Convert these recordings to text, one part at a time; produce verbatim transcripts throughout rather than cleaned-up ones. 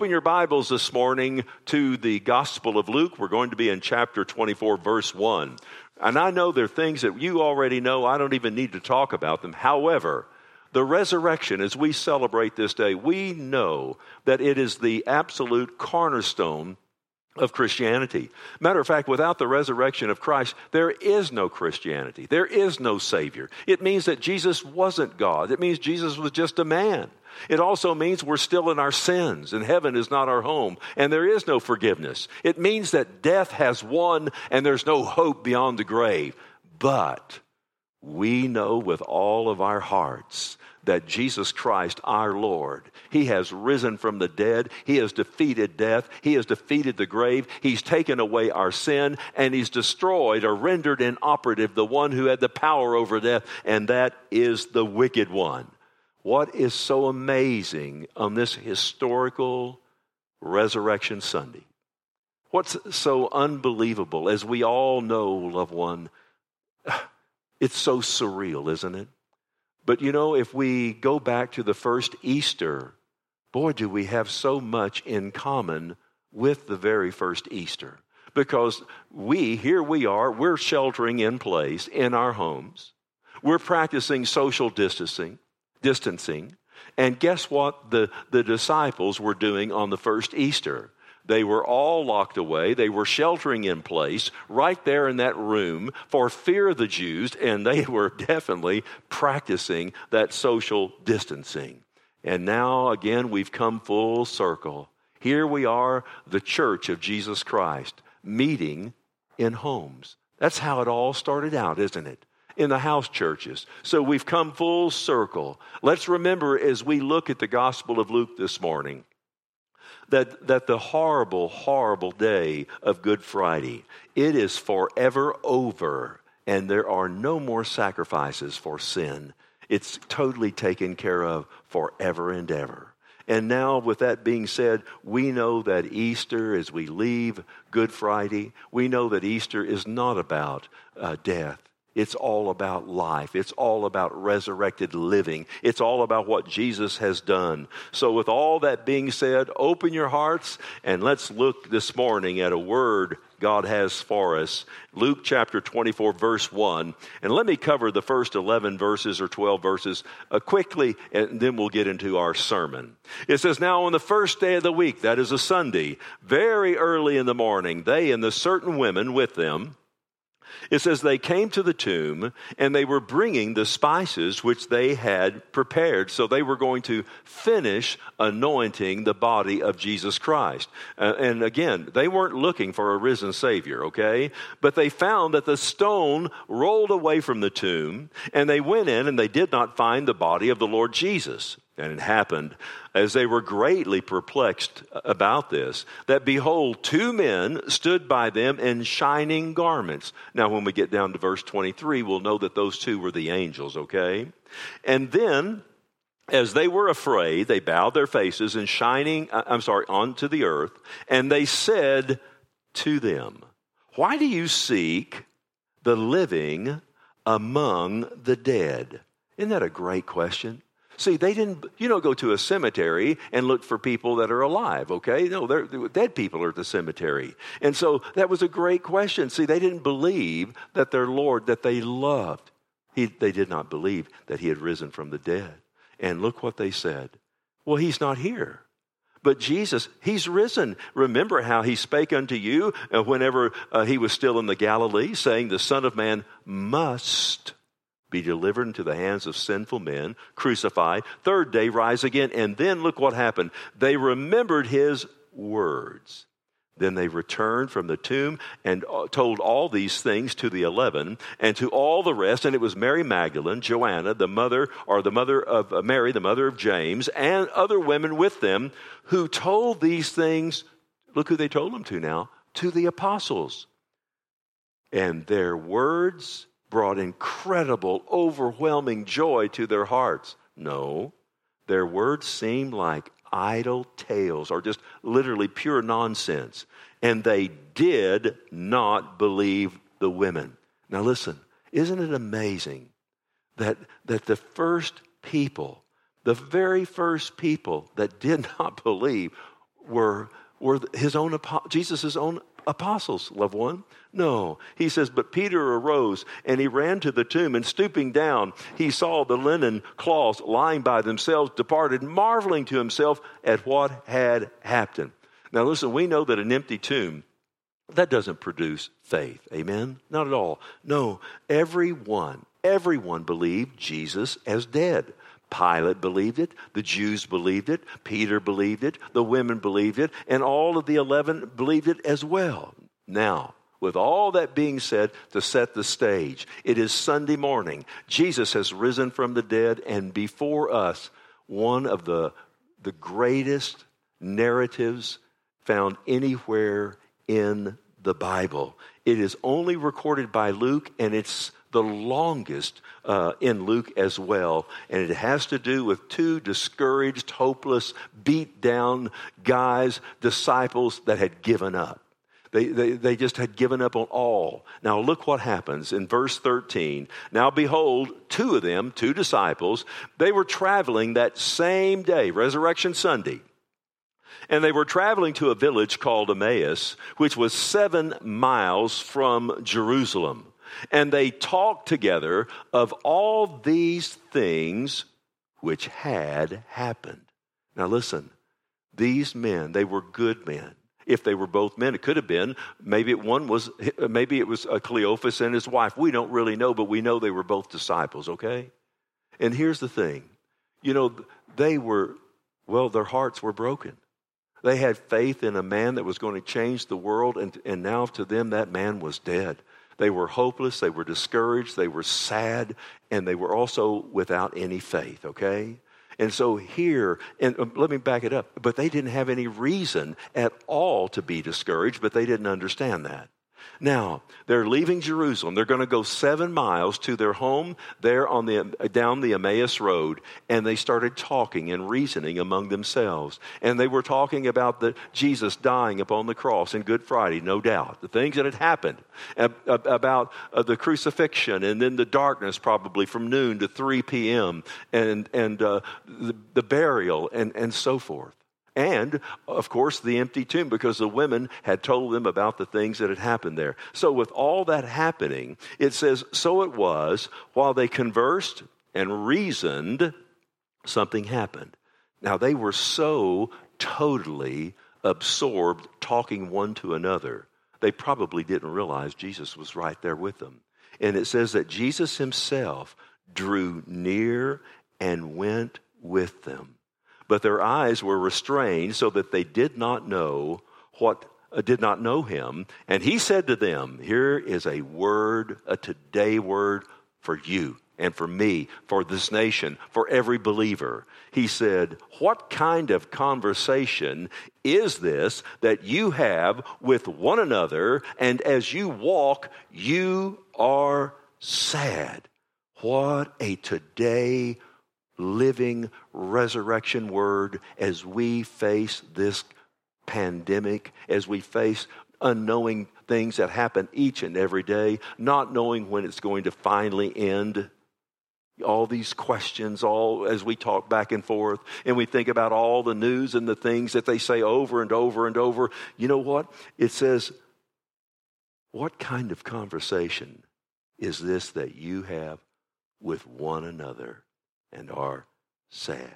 open your Bibles this morning to the Gospel of Luke. We're going to be in chapter twenty-four, verse one. And I know there are things that you already know. I don't even need to talk about them. However, the resurrection, as we celebrate this day, we know that it is the absolute cornerstone of Christianity. Matter of fact, without the resurrection of Christ, there is no Christianity. There is no Savior. It means that Jesus wasn't God. It means Jesus was just a man. It also means we're still in our sins, and heaven is not our home, and there is no forgiveness. It means that death has won, and there's no hope beyond the grave. But we know with all of our hearts that Jesus Christ, our Lord, He has risen from the dead. He has defeated death. He has defeated the grave. He's taken away our sin, and He's destroyed or rendered inoperative the one who had the power over death, and that is the wicked one. What is so amazing on this historical Resurrection Sunday? What's so unbelievable, as we all know, loved one, it's so surreal, isn't it? But you know, if we go back to the first Easter, boy, do we have so much in common with the very first Easter. Because we, here we are, we're sheltering in place in our homes. We're practicing social distancing, distancing. And guess what the, the disciples were doing on the first Easter? They were all locked away. They were sheltering in place right there in that room for fear of the Jews, and they were definitely practicing that social distancing. And now, again, we've come full circle. Here we are, the church of Jesus Christ, meeting in homes. That's how it all started out, isn't it? In the house churches. So we've come full circle. Let's remember as we look at the Gospel of Luke this morning, That, that the horrible, horrible day of Good Friday, it is forever over, and there are no more sacrifices for sin. It's totally taken care of forever and ever. And now, with that being said, we know that Easter, as we leave Good Friday, we know that Easter is not about uh, death. It's all about life. It's all about resurrected living. It's all about what Jesus has done. So with all that being said, open your hearts and let's look this morning at a word God has for us. Luke chapter twenty-four, verse one. And let me cover the first eleven verses or twelve verses uh, quickly, and then we'll get into our sermon. It says, "Now on the first day of the week, that is a Sunday, very early in the morning, they and the certain women with them," it says, "they came to the tomb, and they were bringing the spices which they had prepared." So they were going to finish anointing the body of Jesus Christ. Uh, and again, they weren't looking for a risen Savior, okay? But they found that the stone rolled away from the tomb, and they went in, and they did not find the body of the Lord Jesus. And it happened, as they were greatly perplexed about this, that behold, two men stood by them in shining garments. Now, when we get down to verse twenty-three, we'll know that those two were the angels, okay? And then, as they were afraid, they bowed their faces and shining, I'm sorry, onto the earth, and they said to them, "Why do you seek the living among the dead?" Isn't that a great question? See, they didn't, you don't go to a cemetery and look for people that are alive, okay? No, they're, they're dead people are at the cemetery. And so that was a great question. See, they didn't believe that their Lord, that they loved, he, they did not believe that He had risen from the dead. And look what they said. Well, He's not here. But Jesus, He's risen. Remember how He spake unto you uh, whenever uh, He was still in the Galilee, saying, "The Son of Man must be delivered into the hands of sinful men, crucified, third day rise again." And then look what happened. They remembered His words. Then they returned from the tomb and told all these things to the eleven and to all the rest. And it was Mary Magdalene, Joanna, the mother, or the mother of uh, Mary, the mother of James, and other women with them who told these things. Look who they told them to now, to the apostles. And their words brought incredible, overwhelming joy to their hearts. No, their words seemed like idle tales or just literally pure nonsense. And they did not believe the women. Now listen, isn't it amazing that, that the first people, the very first people that did not believe were, were his own, Jesus' own apostles, loved one? No. He says, but Peter arose and he ran to the tomb, and stooping down, he saw the linen cloths lying by themselves, departed, marveling to himself at what had happened. Now listen, we know that an empty tomb, that doesn't produce faith. Amen? Not at all. No, everyone, everyone believed Jesus as dead. Pilate believed it. The Jews believed it. Peter believed it. The women believed it. And all of the eleven believed it as well. Now, with all that being said, to set the stage, it is Sunday morning. Jesus has risen from the dead, and before us, one of the, the greatest narratives found anywhere in the Bible. It is only recorded by Luke, and it's the longest uh, in Luke as well. And it has to do with two discouraged, hopeless, beat down guys, disciples that had given up. They, they, they just had given up on all. Now look what happens in verse thirteen. Now behold, two of them, two disciples, they were traveling that same day, Resurrection Sunday. And they were traveling to a village called Emmaus, which was seven miles from Jerusalem. And they talked together of all these things which had happened. Now listen, these men, they were good men. If they were both men, it could have been, maybe one was, maybe it was Cleophas and his wife. We don't really know, but we know they were both disciples, okay? And here's the thing. You know, they were, well, their hearts were broken. They had faith in a man that was going to change the world, and, and now to them that man was dead. They were hopeless, they were discouraged, they were sad, and they were also without any faith, okay? And so here, and let me back it up, but they didn't have any reason at all to be discouraged, but they didn't understand that. Now, they're leaving Jerusalem. They're going to go seven miles to their home there on the down the Emmaus Road, and they started talking and reasoning among themselves. And they were talking about the Jesus dying upon the cross and Good Friday, no doubt. The things that had happened, about the crucifixion, and then the darkness probably from noon to three p.m., and, and uh, the, the burial, and, and so forth. And, of course, the empty tomb, because the women had told them about the things that had happened there. So with all that happening, it says, so it was, while they conversed and reasoned, something happened. Now, they were so totally absorbed talking one to another, they probably didn't realize Jesus was right there with them. And it says that Jesus himself drew near and went with them. But their eyes were restrained so that they did not know what uh, did not know him. And he said to them, here is a word, a today word for you and for me, for this nation, for every believer. He said, what kind of conversation is this that you have with one another, and as you walk, you are sad? What a today living resurrection word as we face this pandemic, as we face unknowing things that happen each and every day, not knowing when it's going to finally end. All these questions, all as we talk back and forth, and we think about all the news and the things that they say over and over and over. You know what? It says, what kind of conversation is this that you have with one another and are sad?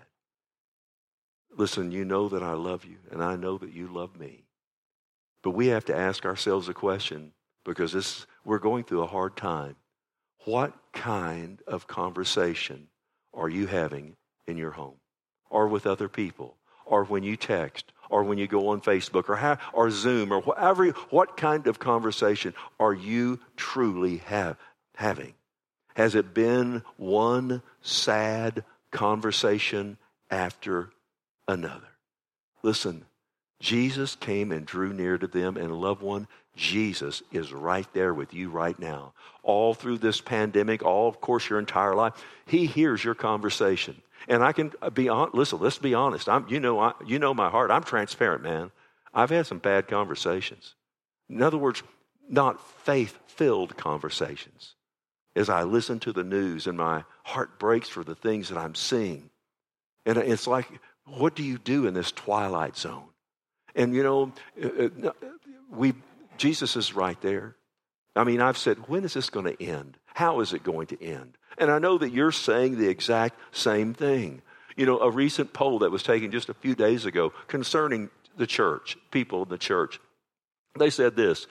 Listen, you know that I love you, and I know that you love me. But we have to ask ourselves a question, because this, we're going through a hard time. What kind of conversation are you having in your home, or with other people, or when you text, or when you go on Facebook, or, ha- or Zoom, or whatever? What kind of conversation are you truly have, having? Has it been one sad conversation after another? Listen, Jesus came and drew near to them, and loved one, Jesus is right there with you right now. All through this pandemic, all, of course, your entire life, he hears your conversation. And I can be on. Listen, let's be honest. I'm, you know, I, you know my heart. I'm transparent, man. I've had some bad conversations. In other words, not faith-filled conversations. As I listen to the news and my heart breaks for the things that I'm seeing. And it's like, what do you do in this twilight zone? And, you know, we Jesus is right there. I mean, I've said, when is this going to end? How is it going to end? And I know that you're saying the exact same thing. You know, a recent poll that was taken just a few days ago concerning the church, people in the church, they said this,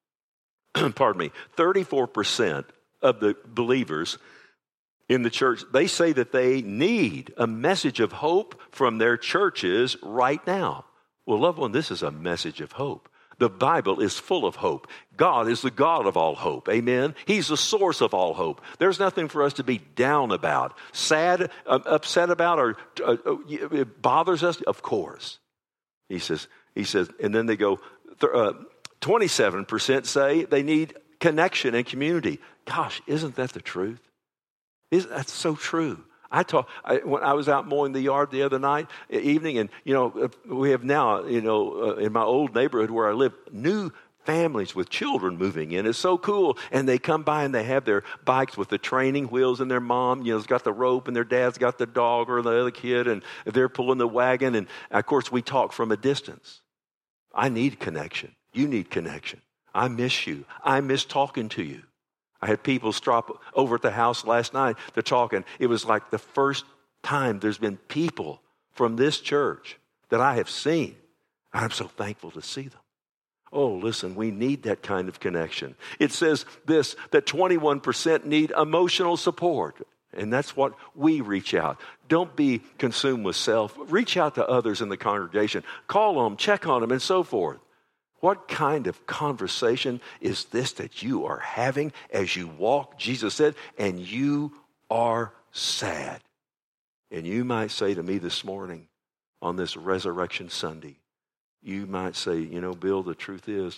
pardon me, thirty-four percent of the believers in the church, they say that they need a message of hope from their churches right now. Well, loved one, this is a message of hope. The Bible is full of hope. God is the God of all hope. Amen? He's the source of all hope. There's nothing for us to be down about, sad, uh, upset about, or uh, uh, it bothers us. Of course. He says, he says, and then they go, uh, twenty-seven percent say they need connection and community. Gosh, isn't that the truth? Isn't that so true? I talk, I, when I was out mowing the yard the other night, evening, and, you know, we have now, you know, uh, in my old neighborhood where I live, new families with children moving in. It's so cool. And they come by and they have their bikes with the training wheels, and their mom, you know, has got the rope, and their dad's got the dog or the other kid, and they're pulling the wagon. And, of course, we talk from a distance. I need connection. You need connection. I miss you. I miss talking to you. I had people stop over at the house last night. They're talking. It was like the first time there's been people from this church that I have seen. I'm so thankful to see them. Oh, listen, we need that kind of connection. It says this, that twenty-one percent need emotional support. And that's what we reach out. Don't be consumed with self. Reach out to others in the congregation. Call them, check on them, and so forth. What kind of conversation is this that you are having as you walk, Jesus said, and you are sad? And you might say to me this morning on this Resurrection Sunday, you might say, you know, Bill, the truth is,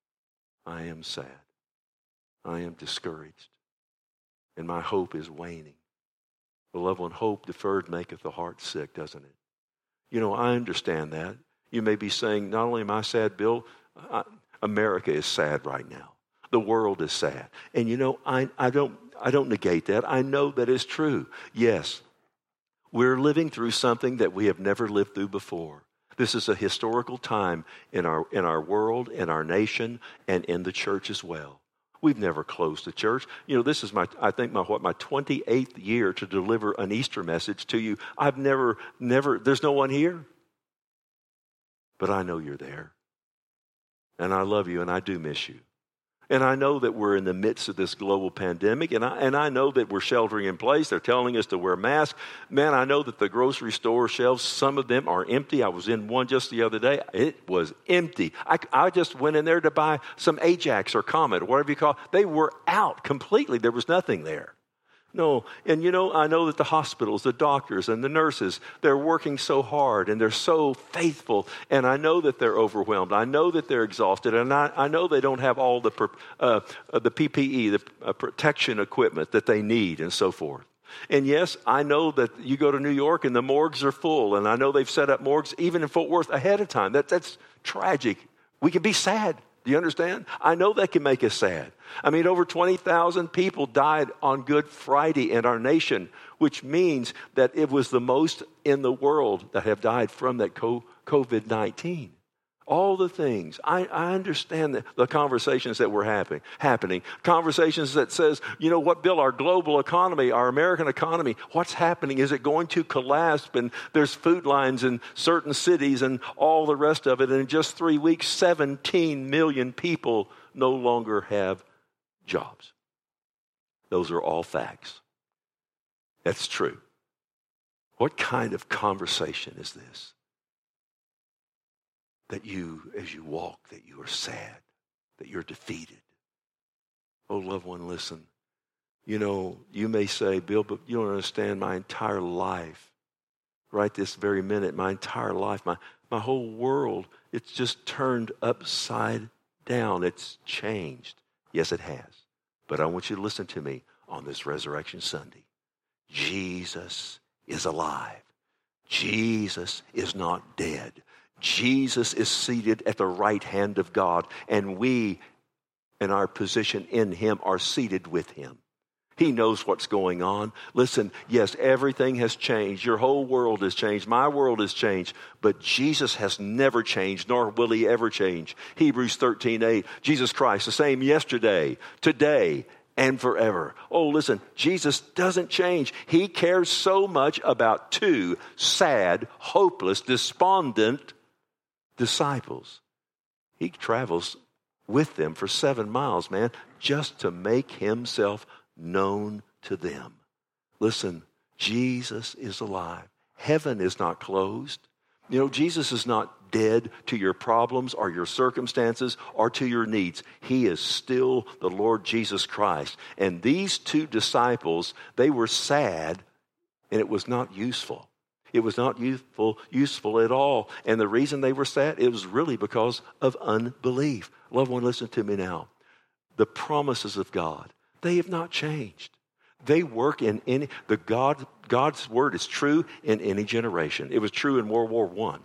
I am sad. I am discouraged. And my hope is waning. Beloved one, hope deferred maketh the heart sick, doesn't it? You know, I understand that. You may be saying, not only am I sad, Bill, I, America is sad right now. The world is sad. And you know, I, I don't I don't negate that. I know that is true. Yes, we're living through something that we have never lived through before. This is a historical time in our in our world, in our nation, and in the church as well. We've never closed the church. You know, this is my, I think my, what, my twenty-eighth year to deliver an Easter message to you. I've never, never, there's no one here. But I know you're there. And I love you, and I do miss you. And I know that we're in the midst of this global pandemic, and I, and I know that we're sheltering in place. They're telling us to wear masks. Man, I know that the grocery store shelves, some of them are empty. I was in one just the other day. It was empty. I, I just went in there to buy some Ajax or Comet, or whatever you call it. They were out completely. There was nothing there. No, and you know, I know that the hospitals, the doctors, and the nurses, they're working so hard, and they're so faithful, and I know that they're overwhelmed. I know that they're exhausted, and I, I know they don't have all the uh, the P P E, the uh, protection equipment that they need, and so forth. And yes, I know that you go to New York, and the morgues are full, and I know they've set up morgues even in Fort Worth ahead of time. That, that's tragic. We can be sad. Do you understand? I know that can make us sad. I mean, over twenty thousand people died on Good Friday in our nation, which means that it was the most in the world that have died from that COVID nineteen. All the things. I, I understand the, the conversations that were happening, happening. Conversations that says, you know what, Bill, our global economy, our American economy, what's happening? Is it going to collapse? And there's food lines in certain cities and all the rest of it. And in just three weeks, seventeen million people no longer have jobs. Those are all facts. That's true. What kind of conversation is this? That you, as you walk, that you are sad, that you're defeated. Oh, loved one, listen. You know, you may say, Bill, but you don't understand my entire life. Right this very minute, my entire life, my, my whole world, it's just turned upside down. It's changed. Yes, it has. But I want you to listen to me on this Resurrection Sunday. Jesus is alive. Jesus is not dead. Jesus is seated at the right hand of God, and we, in our position in him, are seated with him. He knows what's going on. Listen, yes, everything has changed. Your whole world has changed. My world has changed. But Jesus has never changed, nor will he ever change. Hebrews thirteen eight, Jesus Christ, the same yesterday, today, and forever. Oh, listen, Jesus doesn't change. He cares so much about two sad, hopeless, despondent disciples. He travels with them for seven miles, man, just to make himself known to them. Listen, Jesus is alive. Heaven is not closed. You know, Jesus is not dead to your problems or your circumstances or to your needs. He is still the Lord Jesus Christ. And these two disciples, they were sad, and it was not useful. It was not useful, useful at all. And the reason they were sad, it was really because of unbelief. Loved one, listen to me now. The promises of God, they have not changed. They work in any, the God, God's word is true in any generation. It was true in World War One,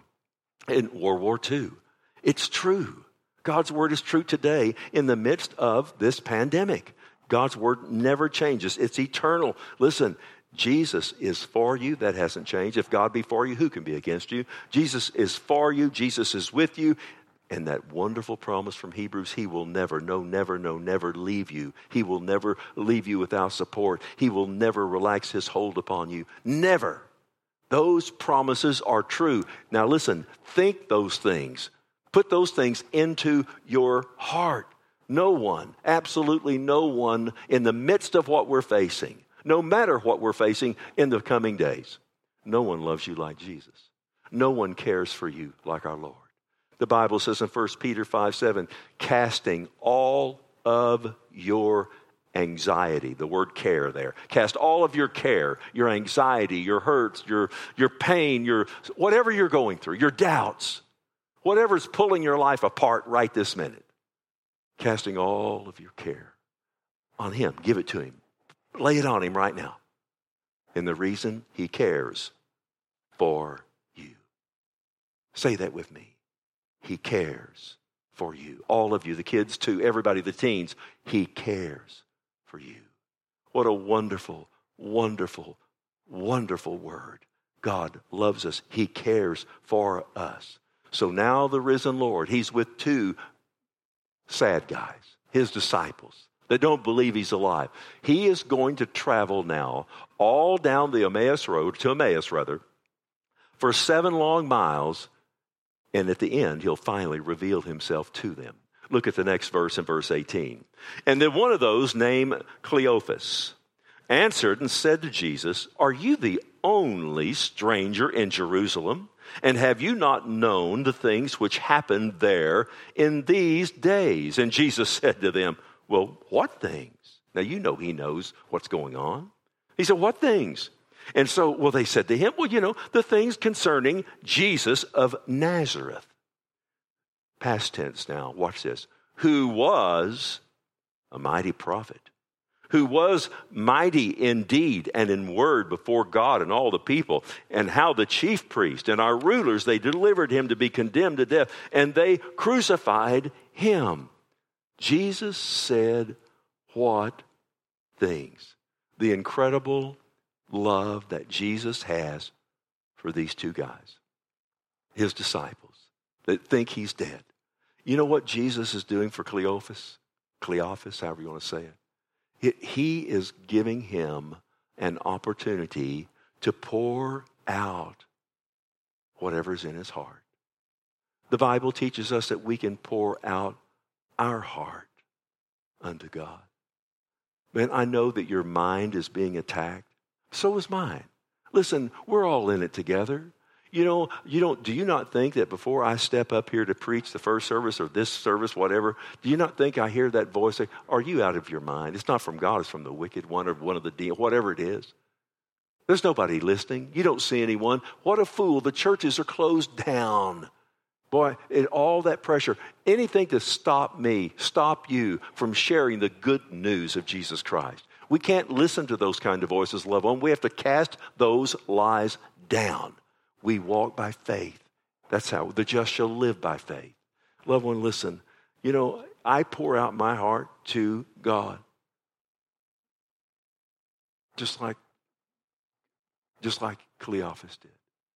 in World War Two. It's true. God's word is true today in the midst of this pandemic. God's word never changes. It's eternal. Listen, Jesus is for you. That hasn't changed. If God be for you, who can be against you? Jesus is for you. Jesus is with you. And that wonderful promise from Hebrews, he will never, no, never, no, never leave you. He will never leave you without support. He will never relax his hold upon you. Never. Those promises are true. Now listen, think those things. Put those things into your heart. No one, absolutely no one in the midst of what we're facing, no matter what we're facing in the coming days, no one loves you like Jesus. No one cares for you like our Lord. The Bible says in First Peter five seven, casting all of your anxiety, the word care there. Cast all of your care, your anxiety, your hurts, your, your pain, your whatever you're going through, your doubts, whatever's pulling your life apart right this minute. Casting all of your care on him. Give it to him. Lay it on him right now. And the reason he cares for you. Say that with me. He cares for you. All of you, the kids too, everybody, the teens. He cares for you. What a wonderful, wonderful, wonderful word. God loves us. He cares for us. So now the risen Lord, he's with two sad guys, his disciples, that don't believe he's alive. He is going to travel now all down the Emmaus Road, to Emmaus rather, for seven long miles. And at the end, he'll finally reveal himself to them. Look at the next verse in verse eighteen. And then one of those, named Cleophas, answered and said to Jesus, are you the only stranger in Jerusalem? And have you not known the things which happened there in these days? And Jesus said to them, well, what things? Now, you know he knows what's going on. He said, what things? And so, well, they said to him, well, you know, the things concerning Jesus of Nazareth. Past tense now, watch this. Who was a mighty prophet, who was mighty in deed and in word before God and all the people, and how the chief priest and our rulers, they delivered him to be condemned to death, and they crucified him. Jesus said, what things? The incredible love that Jesus has for these two guys, his disciples, that think he's dead. You know what Jesus is doing for Cleophas? Cleophas, however you want to say it. He is giving him an opportunity to pour out whatever's in his heart. The Bible teaches us that we can pour out our heart unto God. Man, I know that your mind is being attacked. So is mine. Listen, we're all in it together. You know, you don't, do you not think that before I step up here to preach the first service or this service, whatever, do you not think I hear that voice say, are you out of your mind? It's not from God, it's from the wicked one or one of the demons, whatever it is. There's nobody listening. You don't see anyone. What a fool. The churches are closed down. Boy, it, all that pressure, anything to stop me, stop you from sharing the good news of Jesus Christ. We can't listen to those kind of voices, loved one. We have to cast those lies down. We walk by faith. That's how the just shall live by faith. Loved one, listen. You know, I pour out my heart to God. just like, just like Cleophas did.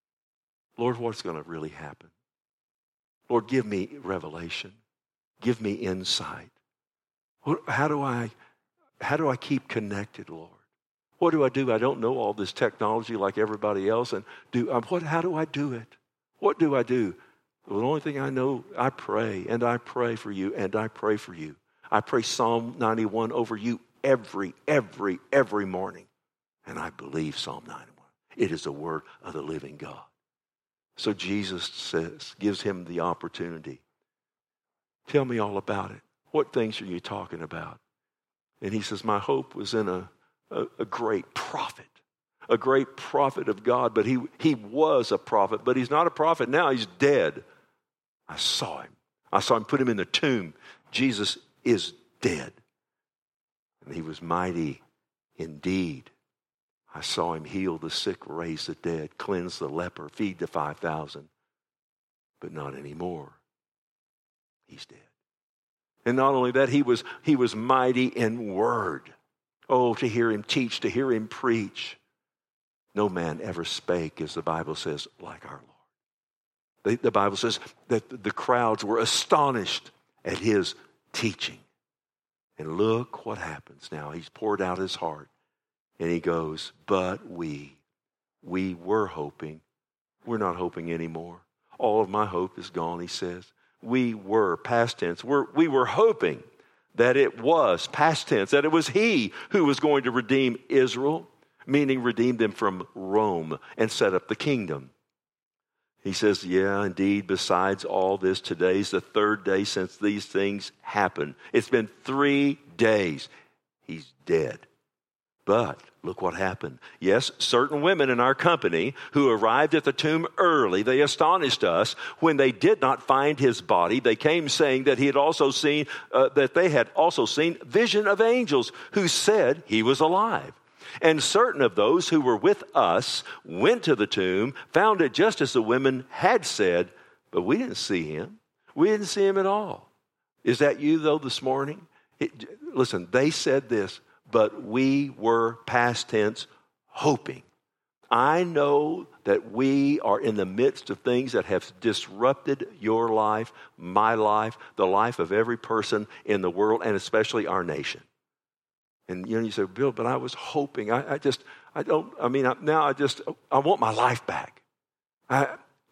Lord, what's going to really happen? Lord, give me revelation. Give me insight. How do I, how do I keep connected, Lord? What do I do? I don't know all this technology like everybody else. And do um, what? How do I do it? What do I do? Well, the only thing I know, I pray, and I pray for you, and I pray for you. I pray Psalm ninety-one over you every, every, every morning. And I believe Psalm ninety-one. It is the word of the living God. So Jesus says, gives him the opportunity. Tell me all about it. What things are you talking about? And he says, my hope was in a, a, a great prophet, a great prophet of God. But he, he was a prophet, but he's not a prophet now. He's dead. I saw him. I saw him put him in the tomb. Jesus is dead. And he was mighty indeed. I saw him heal the sick, raise the dead, cleanse the leper, feed the five thousand. But not anymore. He's dead. And not only that, he was, he was mighty in word. Oh, to hear him teach, to hear him preach. No man ever spake, as the Bible says, like our Lord. The, the Bible says that the crowds were astonished at his teaching. And look what happens now. He's poured out his heart. And he goes, but we, we were hoping. We're not hoping anymore. All of my hope is gone, he says. We were, past tense, we're, we were hoping that it was, past tense, that it was he who was going to redeem Israel, meaning redeem them from Rome and set up the kingdom. He says, yeah, indeed, besides all this, today's the third day since these things happened. It's been three days. He's dead. But look what happened. Yes, certain women in our company who arrived at the tomb early, they astonished us when they did not find his body. They came saying that he had also seen, uh, that they had also seen vision of angels who said he was alive. And certain of those who were with us went to the tomb, found it just as the women had said, but we didn't see him. We didn't see him at all. Is that you, though, this morning? It, listen, they said this, but we were, past tense, hoping. I know that we are in the midst of things that have disrupted your life, my life, the life of every person in the world, and especially our nation. And you know, you say, Bill, but I was hoping. I, I just, I don't, I mean, I, now I just, I want my life back. I,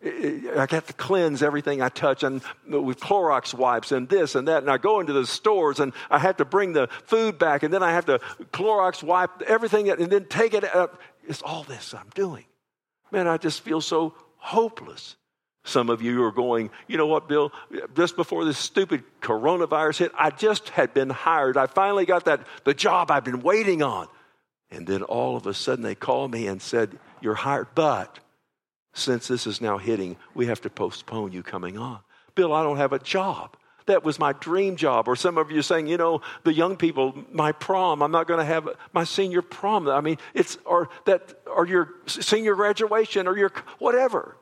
I got to cleanse everything I touch and with Clorox wipes and this and that. And I go into the stores and I have to bring the food back and then I have to Clorox wipe everything and then take it up. It's all this I'm doing. Man, I just feel so hopeless. Some of you are going, you know what, Bill, just before this stupid coronavirus hit, I just had been hired. I finally got that the job I've been waiting on. And then all of a sudden they called me and said, you're hired, but since this is now hitting, we have to postpone you coming on. Bill, I don't have a job. That was my dream job. Or some of you are saying, you know, the young people, my prom, I'm not going to have my senior prom. I mean, it's, or that, or your senior graduation, or your whatever.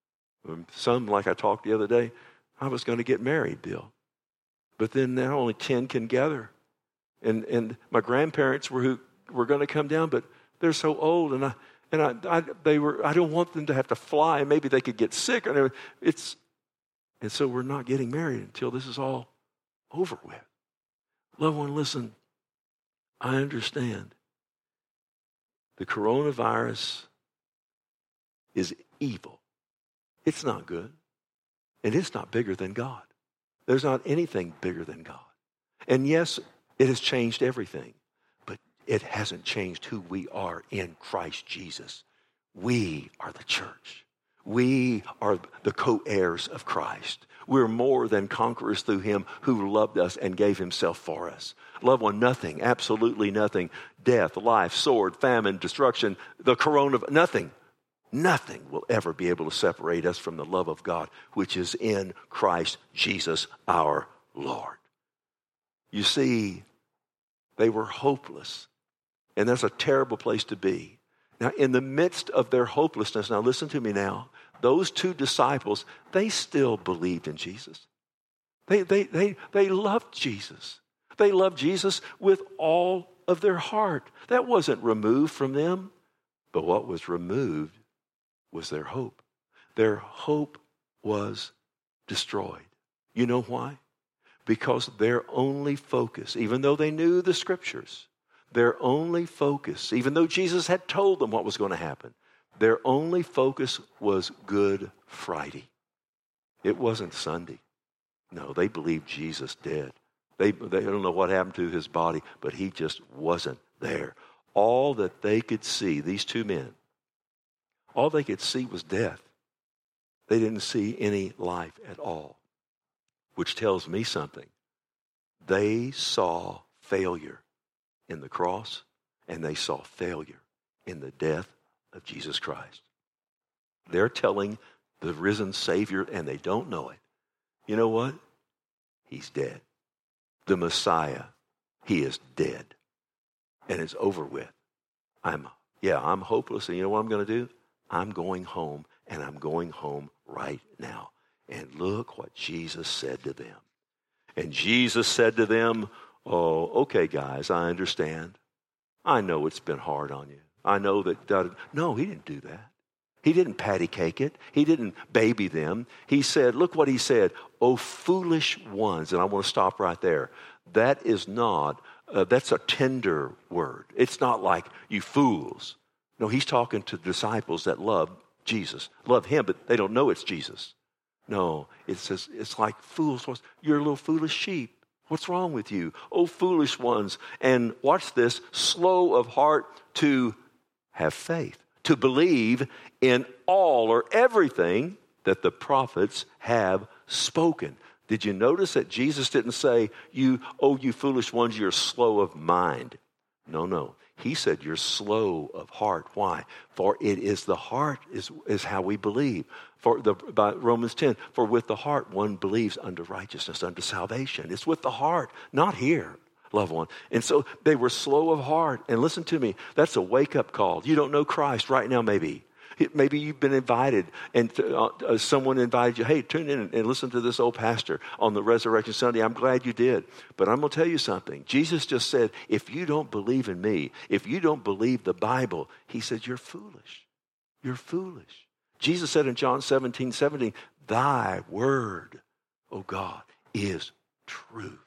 Some, like I talked the other day, I was going to get married, Bill. But then now only ten can gather. And and my grandparents were who were going to come down, but they're so old, and I and I, I they were I don't want them to have to fly, and maybe they could get sick. And it's and so we're not getting married until this is all over with. Loved one, listen, I understand. The coronavirus is evil. It's not good. And it's not bigger than God. There's not anything bigger than God. And yes, it has changed everything. But it hasn't changed who we are in Christ Jesus. We are the church. We are the co-heirs of Christ. We're more than conquerors through him who loved us and gave himself for us. Loved one, nothing, absolutely nothing. Death, life, sword, famine, destruction, the coronavirus, nothing. Nothing will ever be able to separate us from the love of God, which is in Christ Jesus our Lord. You see, they were hopeless, and that's a terrible place to be. Now, in the midst of their hopelessness, now listen to me now, those two disciples, they still believed in Jesus. They, they, they, they loved Jesus. They loved Jesus with all of their heart. That wasn't removed from them. But what was removed was their hope. Their hope was destroyed. You know why? Because their only focus, even though they knew the scriptures, their only focus, even though Jesus had told them what was going to happen, their only focus was Good Friday. It wasn't Sunday. No, they believed Jesus dead. They, they don't know what happened to his body, but he just wasn't there. All that they could see, these two men, all they could see was death. They didn't see any life at all, which tells me something. They saw failure in the cross, and they saw failure in the death of Jesus Christ. They're telling the risen Savior, and they don't know it. You know what? He's dead. The Messiah, he is dead. And it's over with. I'm, yeah, I'm hopeless. And you know what I'm going to do? I'm going home, and I'm going home right now. And look what Jesus said to them. And Jesus said to them, oh, okay, guys, I understand. I know it's been hard on you. I know that. No, he didn't do that. He didn't patty cake it. He didn't baby them. He said, look what he said, oh, foolish ones. And I want to stop right there. That is not, uh, that's a tender word. It's not like you fools. No, he's talking to disciples that love Jesus, love him, but they don't know it's Jesus. No, it says, it's like fools. You're a little foolish sheep. What's wrong with you? Oh, foolish ones. And watch this, slow of heart to have faith, to believe in all or everything that the prophets have spoken. Did you notice that Jesus didn't say, you, oh, you foolish ones, you're slow of mind? No, no. He said, you're slow of heart. Why? For it is the heart is, is how we believe. For the by Romans ten, for with the heart one believes unto righteousness, unto salvation. It's with the heart, not here, loved one. And so they were slow of heart. And listen to me, that's a wake-up call. You don't know Christ right now, maybe. Maybe you've been invited and uh, someone invited you, hey, tune in and listen to this old pastor on the Resurrection Sunday. I'm glad you did. But I'm going to tell you something. Jesus just said, if you don't believe in me, if you don't believe the Bible, he said, you're foolish. You're foolish. Jesus said in John seventeen, seventeen, thy word, O God, is truth.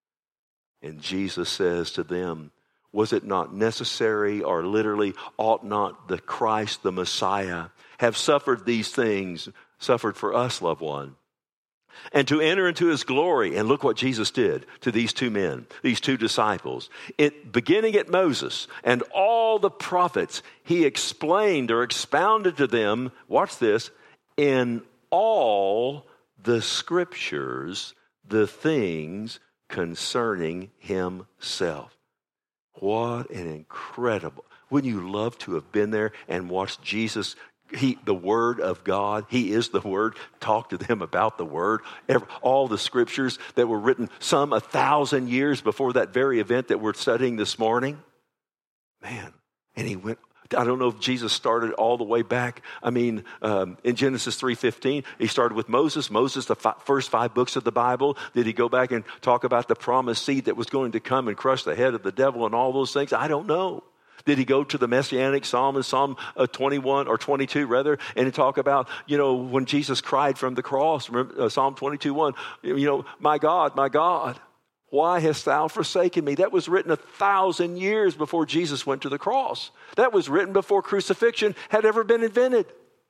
And Jesus says to them, was it not necessary, or literally ought not the Christ, the Messiah, have suffered these things, suffered for us, loved one, and to enter into his glory? And look what Jesus did to these two men, these two disciples. It, beginning at Moses and all the prophets, he explained or expounded to them, watch this, in all the scriptures, the things concerning himself. What an incredible, wouldn't you love to have been there and watched Jesus, he, the Word of God, he is the Word, talk to them about the Word, every, all the scriptures that were written some a thousand years before that very event that we're studying this morning. Man, and he went, I don't know if Jesus started all the way back. I mean, um, in Genesis three fifteen, he started with Moses. Moses, the fi- first five books of the Bible. Did he go back and talk about the promised seed that was going to come and crush the head of the devil and all those things? I don't know. Did he go to the Messianic Psalm in Psalm uh, twenty-one or twenty-two rather, and talk about, you know, when Jesus cried from the cross, remember, uh, Psalm twenty-two one, you know, my God, my God, why hast thou forsaken me? That was written a thousand years before Jesus went to the cross. That was written before crucifixion had ever been invented.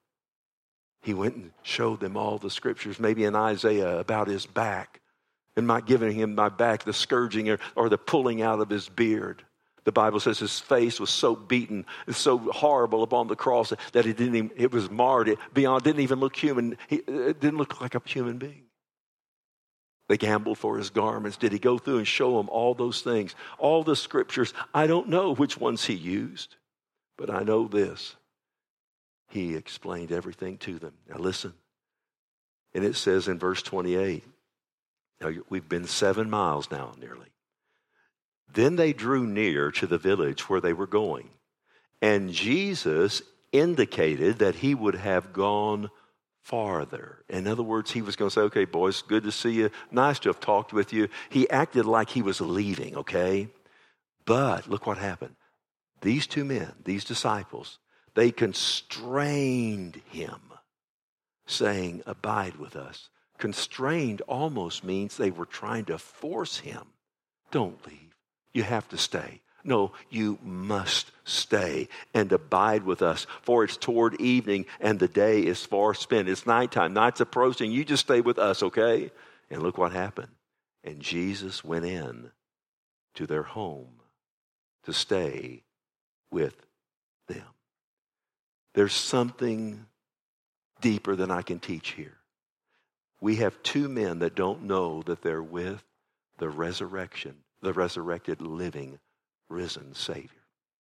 He went and showed them all the scriptures, maybe in Isaiah about his back, and not giving him my back, the scourging or, or the pulling out of his beard. The Bible says his face was so beaten and so horrible upon the cross that it didn't even, it was marred. It beyond didn't even look human. He, it didn't look like a human being. They gambled for his garments. Did he go through and show them all those things? All the scriptures. I don't know which ones he used, but I know this. He explained everything to them. Now listen. And it says in verse twenty-eight, now we've been seven miles now nearly. Then they drew near to the village where they were going. And Jesus indicated that he would have gone farther. In other words, he was going to say, okay, boys, good to see you. Nice to have talked with you. He acted like he was leaving, okay? But look what happened. These two men, these disciples, they constrained him, saying, abide with us. Constrained almost means they were trying to force him. Don't leave. You have to stay. No, you must stay and abide with us, for it's toward evening and the day is far spent. It's nighttime. Night's approaching. You just stay with us, okay? And look what happened. And Jesus went in to their home to stay with them. There's something deeper than I can teach here. We have two men that don't know that they're with the resurrection, the resurrected, living, risen Savior.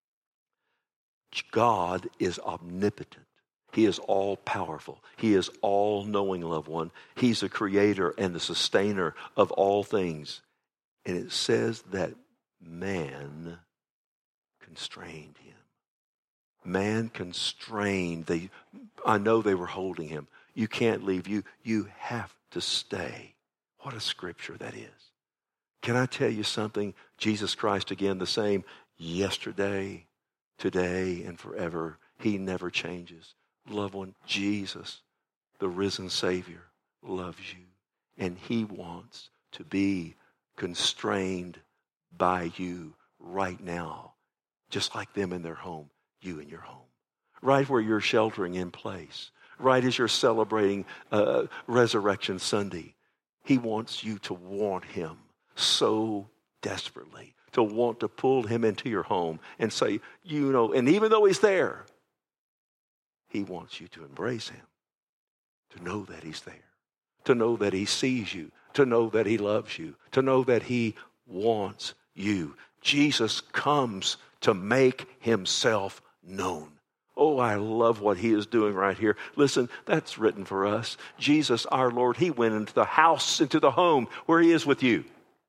God is omnipotent. He is all-powerful. He is all-knowing, loved one. He's the creator and the sustainer of all things. And it says that man constrained him. Man constrained. They, I know they were holding him. You can't leave. You, you have to stay. What a scripture that is. Can I tell you something? Jesus Christ, again, the same yesterday, today, and forever. He never changes. Loved one, Jesus, the risen Savior, loves you. And he wants to be constrained by you right now. Just like them in their home, you in your home. Right where you're sheltering in place. Right as you're celebrating uh, Resurrection Sunday. He wants you to want him so desperately. To want to pull him into your home and say, you know, and even though he's there, he wants you to embrace him. To know that he's there. To know that he sees you. To know that he loves you. To know that he wants you. Jesus comes to make himself known. Oh, I love what he is doing right here. Listen, that's written for us. Jesus, our Lord, he went into the house, into the home where he is with you.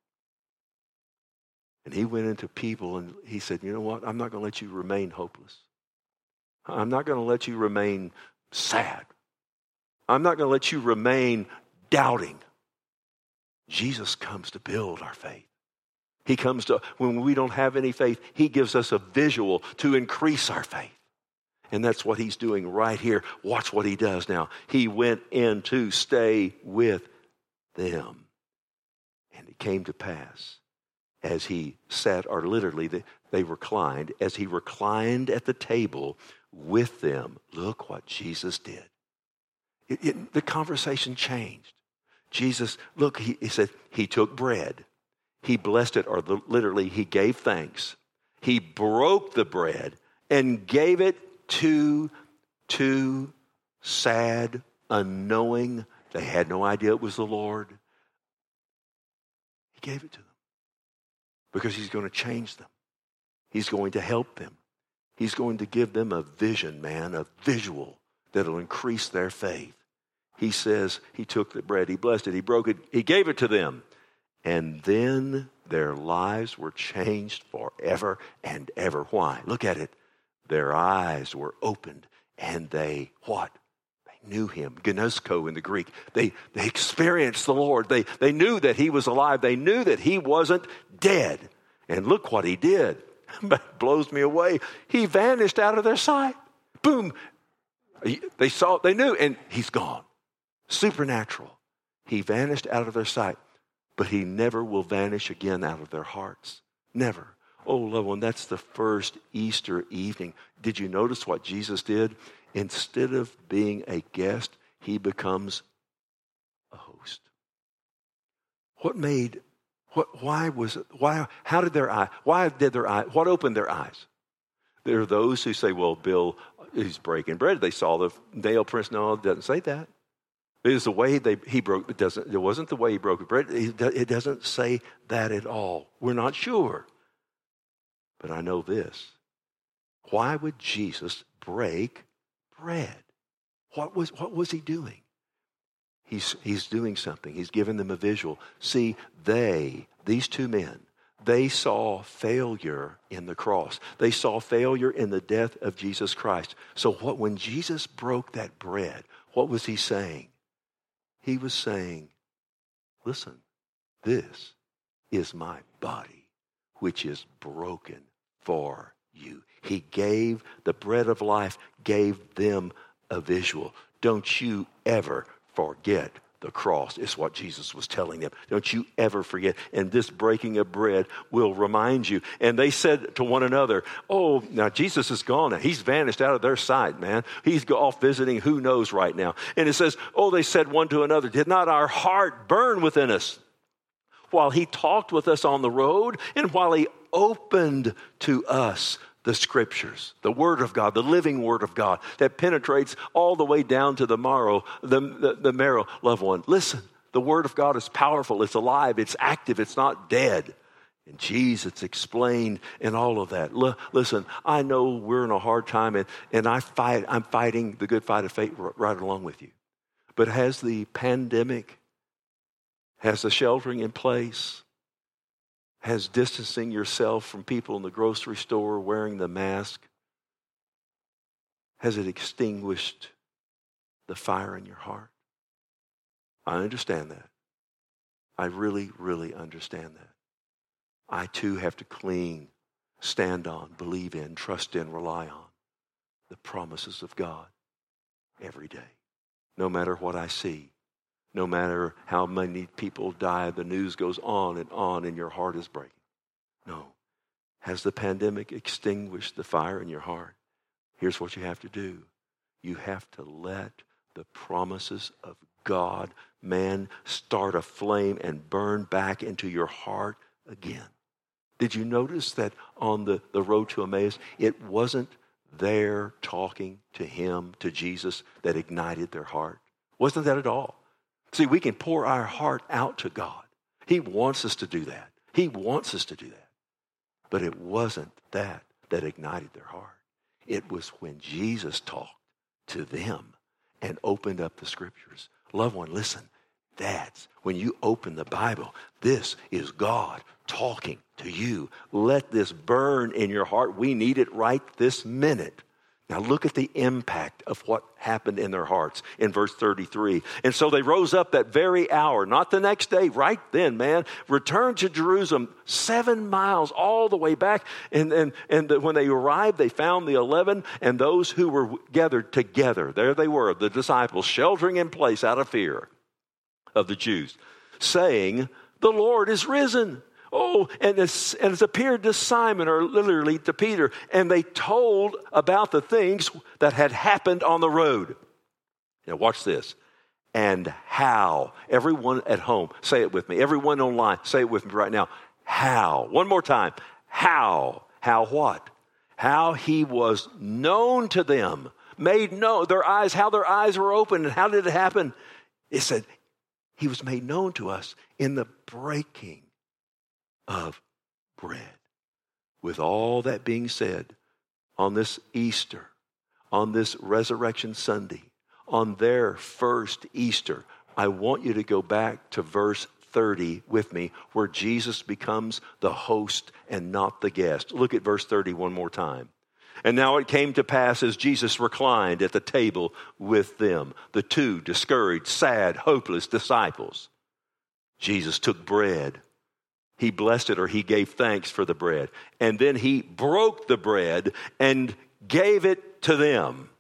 And he went into people and he said, you know what? I'm not going to let you remain hopeless. I'm not going to let you remain sad. I'm not going to let you remain doubting. Jesus comes to build our faith. He comes to, when we don't have any faith, he gives us a visual to increase our faith. And that's what he's doing right here. Watch what he does now. He went in to stay with them. And it came to pass as he sat, or literally they, they reclined, as he reclined at the table with them. Look what Jesus did. It, it, the conversation changed. Jesus, look, he, he said, he took bread. He blessed it, or the, literally he gave thanks. He broke the bread and gave it to two sad, unknowing, they had no idea it was the Lord. He gave it to them because he's going to change them. He's going to help them. He's going to give them a vision, man, a visual that'll increase their faith. He says he took the bread, he blessed it, he broke it, he gave it to them. And then their lives were changed forever and ever. Why? Look at it. Their eyes were opened and they, what? They knew him. Gnosko in the Greek. They, they experienced the Lord. They, they knew that he was alive. They knew that he wasn't dead. And look what he did. It blows me away. He vanished out of their sight. Boom. They saw, they knew, and he's gone. Supernatural. He vanished out of their sight, but he never will vanish again out of their hearts. Never. Oh, loved one, that's the first Easter evening. Did you notice what Jesus did? Instead of being a guest, he becomes a host. What made, what, why was it, why, how did their eye, why did their eye, what opened their eyes? There are those who say, well, Bill, he's breaking bread. They saw the nail prints. No, it doesn't say that. It is the way they, he broke, it doesn't, it wasn't the way he broke the bread. It doesn't say that at all. We're not sure. But I know this. Why would Jesus break bread? What was, what was he doing? He's, he's doing something. He's giving them a visual. See, they, these two men, they saw failure in the cross. They saw failure in the death of Jesus Christ. So what, when Jesus broke that bread, what was he saying? He was saying, listen, this is my body, which is broken for you. He gave the bread of life, gave them a visual. Don't you ever forget the cross, is what Jesus was telling them. Don't you ever forget. And this breaking of bread will remind you. And they said to one another, oh, now Jesus is gone. Now. He's vanished out of their sight, man. He's off visiting who knows right now. And it says, oh, they said one to another, did not our heart burn within us while he talked with us on the road and while he opened to us the scriptures, the word of God, the living word of God that penetrates all the way down to the marrow, the, the, the marrow, loved one. Listen, the word of God is powerful. It's alive. It's active. It's not dead. And Jesus explained and all of that. L- listen, I know we're in a hard time and, and I fight, I'm fighting the good fight of faith r- right along with you. But has the pandemic, has the sheltering in place, has distancing yourself from people in the grocery store wearing the mask, has it extinguished the fire in your heart? I understand that. I really, really understand that. I too have to cling, stand on, believe in, trust in, rely on the promises of God every day. No matter what I see, no matter how many people die, the news goes on and on and your heart is breaking. No. Has the pandemic extinguished the fire in your heart? Here's what you have to do. You have to let the promises of God, man, start a flame and burn back into your heart again. Did you notice that on the, the road to Emmaus, it wasn't their talking to him, to Jesus, that ignited their heart? Wasn't that at all? See, we can pour our heart out to God. He wants us to do that. He wants us to do that. But it wasn't that that ignited their heart. It was when Jesus talked to them and opened up the scriptures. Loved one, listen, that's when you open the Bible, this is God talking to you. Let this burn in your heart. We need it right this minute. Now look at the impact of what happened in their hearts in verse thirty-three. And so they rose up that very hour, not the next day, right then, man, returned to Jerusalem seven miles all the way back. And, and, and when they arrived, they found the eleven and those who were gathered together. There they were, the disciples, sheltering in place out of fear of the Jews, saying, the Lord is risen. Oh, and it's, and it's appeared to Simon, or literally to Peter, and they told about the things that had happened on the road. Now watch this. And how, everyone at home, say it with me. Everyone online, say it with me right now. How, one more time. How, how what? How he was known to them, made known, their eyes, how their eyes were opened, and how did it happen? It said, he was made known to us in the breaking of bread. With all that being said, on this Easter, on this Resurrection Sunday, on their first Easter, I want you to go back to verse thirty with me, where Jesus becomes the host and not the guest. Look at verse thirty one more time. And now it came to pass as Jesus reclined at the table with them, the two discouraged, sad, hopeless disciples. Jesus took bread. He blessed it, or he gave thanks for the bread. And then he broke the bread and gave it to them.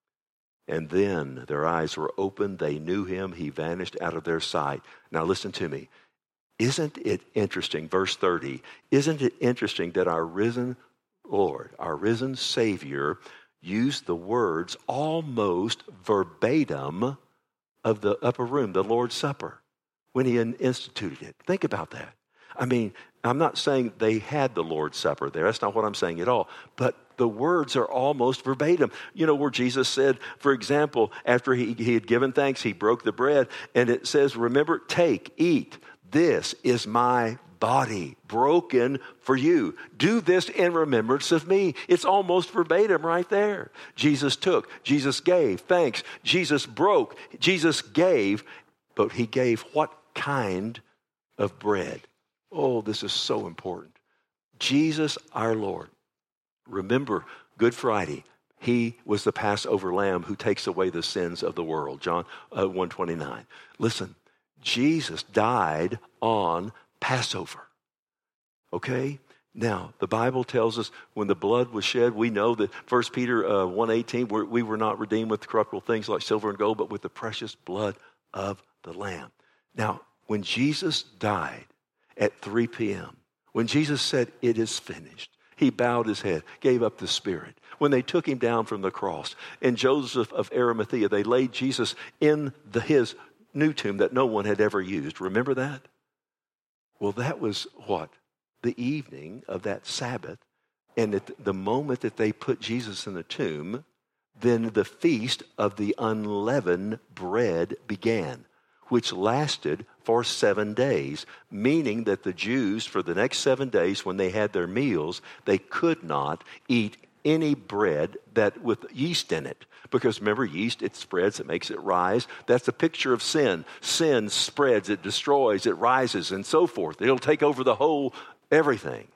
And then their eyes were opened. They knew him. He vanished out of their sight. Now listen to me. Isn't it interesting, verse thirty, isn't it interesting that our risen Lord, our risen Savior, used the words almost verbatim of the upper room, the Lord's Supper, when he instituted it? Think about that. I mean, I'm not saying they had the Lord's Supper there. That's not what I'm saying at all. But the words are almost verbatim. You know, where Jesus said, for example, after he, he had given thanks, he broke the bread, and it says, remember, take, eat. This is my body broken for you. Do this in remembrance of me. It's almost verbatim right there. Jesus took, Jesus gave thanks, Jesus broke, Jesus gave, but he gave what kind of bread? Oh, this is so important. Jesus, our Lord. Remember, Good Friday, he was the Passover lamb who takes away the sins of the world. John uh, one twenty-nine. Listen, Jesus died on Passover. Okay? Now, the Bible tells us when the blood was shed, we know that First Peter uh, one eighteen, we're, we were not redeemed with corruptible things like silver and gold, but with the precious blood of the Lamb. Now, when Jesus died at three p.m., when Jesus said, it is finished, he bowed his head, gave up the spirit. When they took him down from the cross, and Joseph of Arimathea, they laid Jesus in the, his new tomb that no one had ever used. Remember that? Well, that was what? The evening of that Sabbath. And at the moment that they put Jesus in the tomb, then the feast of the unleavened bread began, which lasted for seven days, meaning that the Jews, for the next seven days, when they had their meals, they could not eat any bread that with yeast in it. Because remember, yeast, it spreads, it makes it rise. That's a picture of sin. Sin spreads, it destroys, it rises, and so forth. It'll take over the whole everything.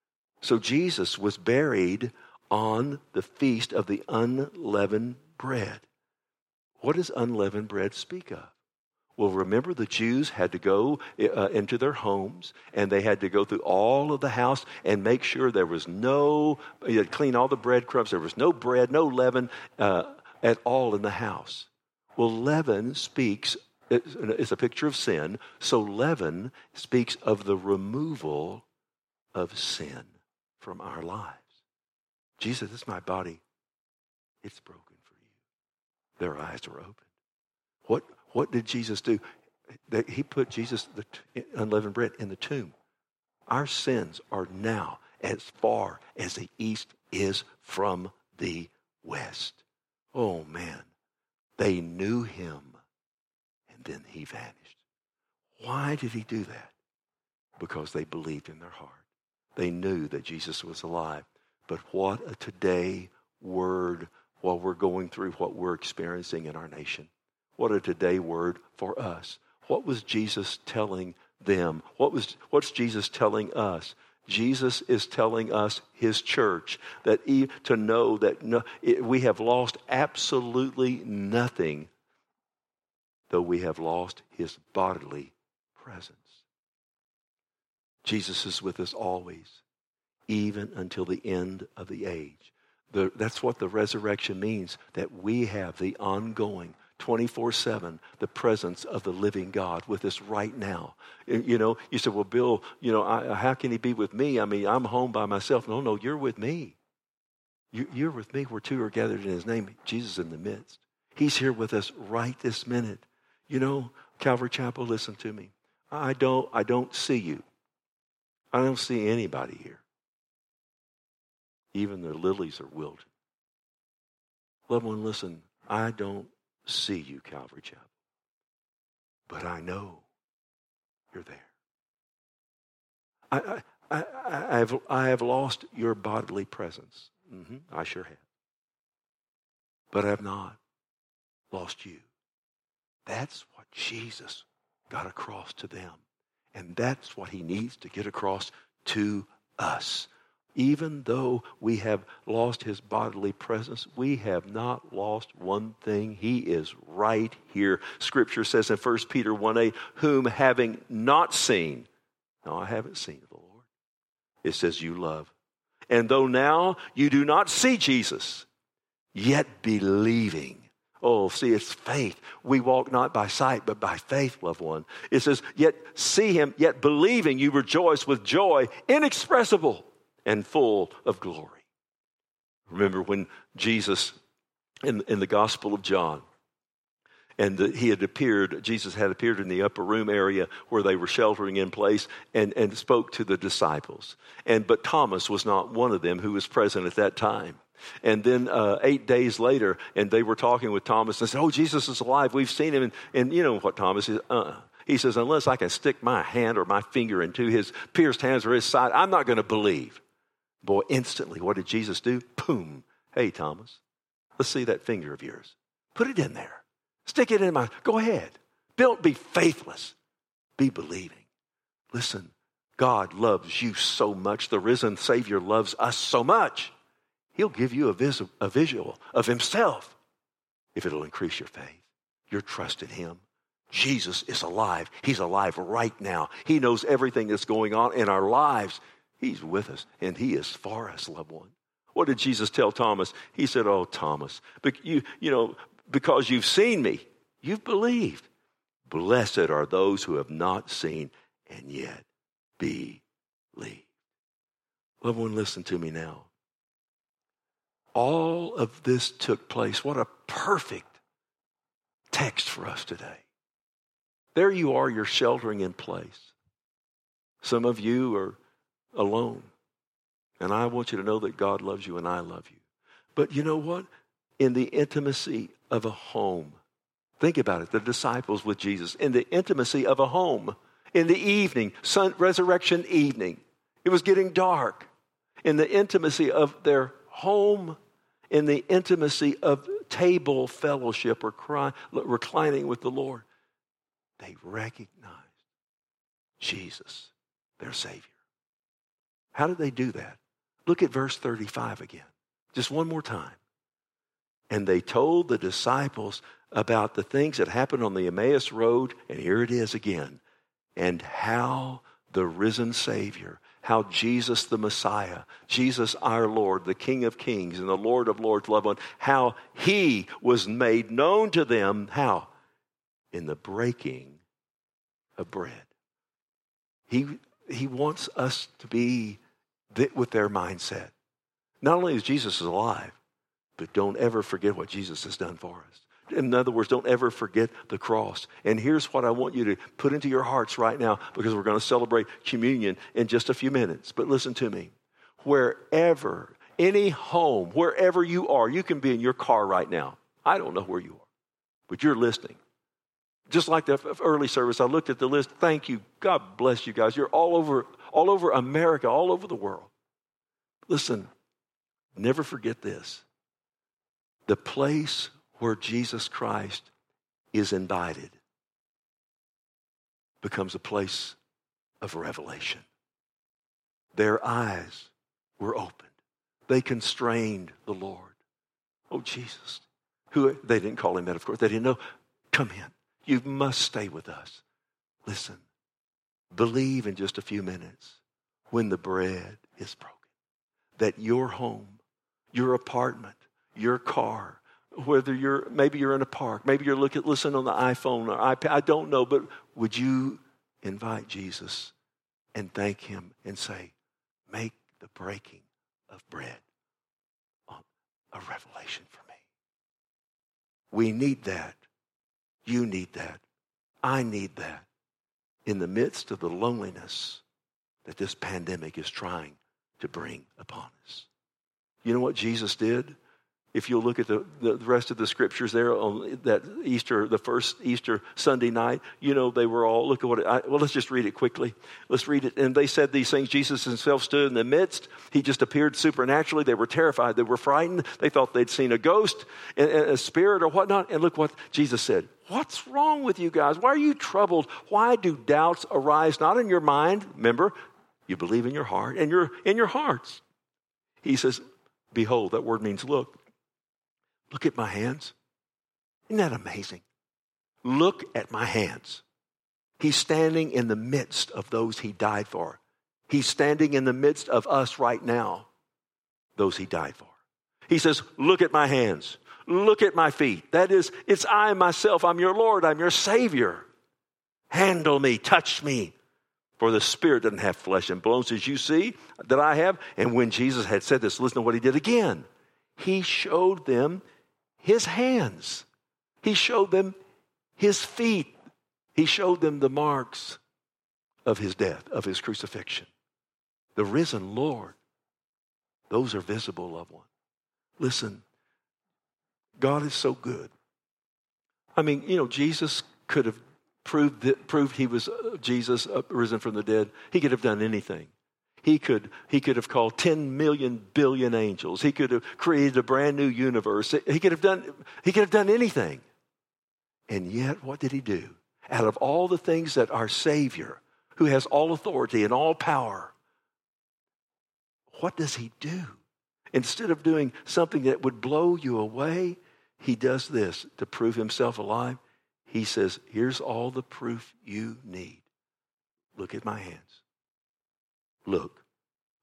So Jesus was buried on the feast of the unleavened bread. What does unleavened bread speak of? Well, remember, the Jews had to go uh, into their homes, and they had to go through all of the house and make sure there was no, you had to clean all the breadcrumbs, there was no bread, no leaven uh, at all in the house. Well, leaven speaks, it's a picture of sin, so leaven speaks of the removal of sin from our lives. Jesus, this is my body. It's broken for you. Their eyes were opened. What What did Jesus do? He put Jesus, the unleavened bread, in the tomb. Our sins are now as far as the east is from the west. Oh, man. They knew him, and then he vanished. Why did he do that? Because they believed in their heart. They knew that Jesus was alive. But what a today word while we're going through what we're experiencing in our nation. What a today word for us. What was Jesus telling them? What was what's Jesus telling us? Jesus is telling us, his church, that he, to know that no, it, we have lost absolutely nothing, though we have lost his bodily presence. Jesus is with us always, even until the end of the age. The, that's what the resurrection means, that we have the ongoing twenty-four seven, the presence of the living God with us right now. You know, you said, well, Bill, you know, I, how can he be with me? I mean, I'm home by myself. No, no, you're with me. You, you're with me where two are gathered in his name. Jesus in the midst. He's here with us right this minute. You know, Calvary Chapel, listen to me. I don't, I don't see you. I don't see anybody here. Even the lilies are wilted. Loved one, listen, I don't see you, Calvary Chapel, but I know you're there. I, I, I, I, have, I have lost your bodily presence. Mm-hmm, I sure have. But I have not lost you. That's what Jesus got across to them. And that's what he needs to get across to us. Even though we have lost his bodily presence, we have not lost one thing. He is right here. Scripture says in First Peter one eight, whom having not seen, no, I haven't seen the Lord. It says you love. And though now you do not see Jesus, yet believing. Oh, see, it's faith. We walk not by sight, but by faith, loved one. It says, yet see him, yet believing you rejoice with joy inexpressible and full of glory. Remember when Jesus, in, in the Gospel of John, and the, he had appeared, Jesus had appeared in the upper room area where they were sheltering in place and, and spoke to the disciples. And but Thomas was not one of them who was present at that time. And then uh, eight days later, and they were talking with Thomas and said, oh, Jesus is alive. We've seen him. And, and you know what Thomas is? Uh, he says, unless I can stick my hand or my finger into his pierced hands or his side, I'm not going to believe. Boy, instantly, what did Jesus do? Boom. Hey, Thomas, let's see that finger of yours. Put it in there. Stick it in my, go ahead. Don't be faithless. Be believing. Listen, God loves you so much. The risen Savior loves us so much. He'll give you a, vis- a visual of himself if it'll increase your faith, your trust in him. Jesus is alive. He's alive right now. He knows everything that's going on in our lives. He's with us, and he is for us, loved one. What did Jesus tell Thomas? He said, oh, Thomas, but you, you know, because you've seen me, you've believed. Blessed are those who have not seen and yet believe. Loved one, listen to me now. All of this took place. What a perfect text for us today. There you are, you're sheltering in place. Some of you are alone. And I want you to know that God loves you and I love you. But you know what? In the intimacy of a home, think about it, the disciples with Jesus, in the intimacy of a home, in the evening, sun, resurrection evening, it was getting dark. In the intimacy of their home, in the intimacy of table fellowship or cry, reclining with the Lord, they recognized Jesus, their Savior. How did they do that? Look at verse thirty-five again, just one more time. And they told the disciples about the things that happened on the Emmaus Road, and here it is again, and how the risen Savior, how Jesus the Messiah, Jesus our Lord, the King of Kings and the Lord of Lords, loved one, how he was made known to them, how? In the breaking of bread. He, he wants us to be with their mindset. Not only is Jesus alive, but don't ever forget what Jesus has done for us. In other words, don't ever forget the cross. And here's what I want you to put into your hearts right now, because we're going to celebrate communion in just a few minutes. But listen to me. Wherever, any home, wherever you are, you can be in your car right now. I don't know where you are, but you're listening. Just like the early service, I looked at the list. Thank you. God bless you guys. You're all over, all over America, all over the world. Listen, never forget this. The place where Jesus Christ is invited becomes a place of revelation. Their eyes were opened. They constrained the Lord. Oh, Jesus. Who they didn't call him that, of course. They didn't know. Come in. You must stay with us. Listen. Believe in just a few minutes, when the bread is broken, that your home, your apartment, your car, whether you're, maybe you're in a park, maybe you're looking, listening on the iPhone or iPad, I don't know, but would you invite Jesus and thank him and say, make the breaking of bread a revelation for me. We need that. You need that. I need that in the midst of the loneliness that this pandemic is trying to bring upon us. You know what Jesus did? If you'll look at the, the rest of the scriptures there on that Easter, the first Easter Sunday night, you know, they were all, look at what, it, I, well, let's just read it quickly. Let's read it. And they said these things. Jesus himself stood in the midst. He just appeared supernaturally. They were terrified. They were frightened. They thought they'd seen a ghost, a, a spirit or whatnot. And look what Jesus said. What's wrong with you guys? Why are you troubled? Why do doubts arise not in your mind? Remember, you believe in your heart and you're in your hearts. He says, behold, that word means look. Look at my hands. Isn't that amazing? Look at my hands. He's standing in the midst of those he died for. He's standing in the midst of us right now, those he died for. He says, look at my hands. Look at my feet. That is, it's I myself. I'm your Lord. I'm your Savior. Handle me. Touch me. For the Spirit doesn't have flesh and bones, as you see that I have. And when Jesus had said this, listen to what he did again. He showed them his hands. He showed them his feet. He showed them the marks of his death, of his crucifixion. The risen Lord. Those are visible, loved one. Listen, God is so good. I mean, you know, Jesus could have proved that, proved he was uh, Jesus uh, risen from the dead. He could have done anything. He could, he could have called ten million billion angels. He could have created a brand new universe. He could have done, he could have done anything. And yet, what did he do? Out of all the things that our Savior, who has all authority and all power, what does he do? Instead of doing something that would blow you away, he does this to prove himself alive. He says, here's all the proof you need. Look at my hands. Look,